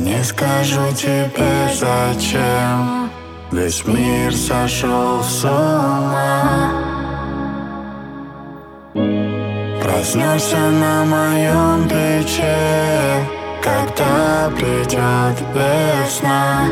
не скажу тебе зачем. Весь мир сошел с ума. Проснешься на моем плече, когда придет весна.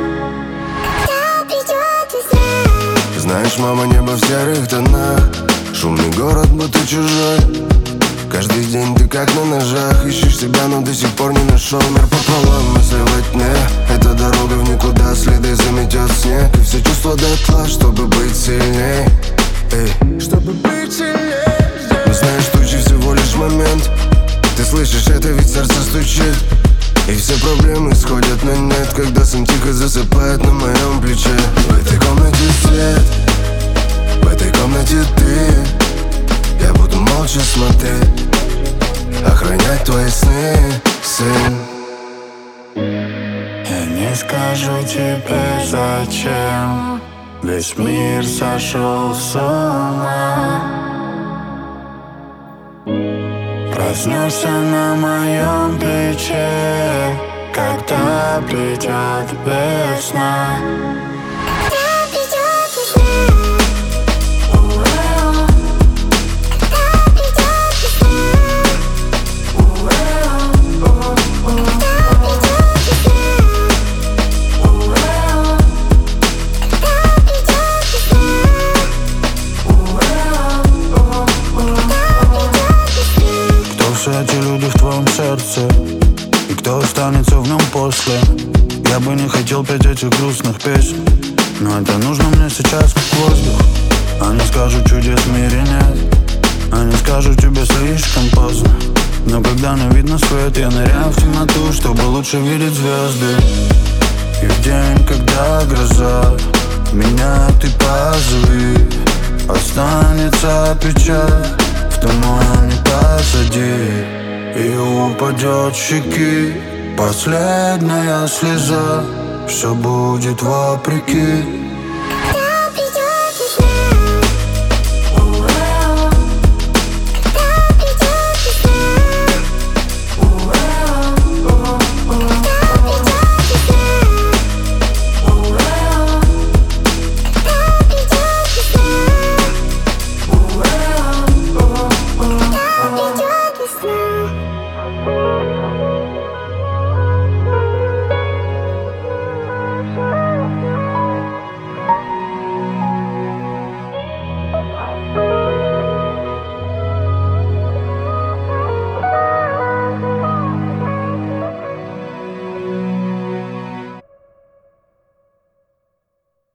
Знаешь, мама, небо в серых тонах, шумный город, будто чужой. Каждый день ты как на ножах, ищешь себя, но до сих пор не нашел. Мир пополам, мысли во тьме, эта дорога в никуда, следы заметет снег. И все чувства дотла, чтобы быть сильней. Эй, чтобы быть сильней. Но знаешь, тучи всего лишь момент. Ты слышишь это, ведь сердце стучит. И все проблемы сходят на нет, когда сон тихо засыпает на моем плече. В этой комнате свет, в этой комнате ты. Я буду молча смотреть, охранять твои сны, сын. Я не скажу тебе зачем. Весь мир сошел с ума. Проснешься на моем плече, когда придет весна. Все эти люди в твоем сердце, и кто останется в нем после? Я бы не хотел петь этих грустных песен, но это нужно мне сейчас как воздух. Они скажут, чудес в мире нет, они скажут, тебе слишком поздно. Но когда не видно свет, я ныряю в темноту, чтобы лучше видеть звезды. И в день, когда гроза, меня ты позови. Останется печаль в тумане позади, и упадет с щеки последняя слеза. Все будет вопреки.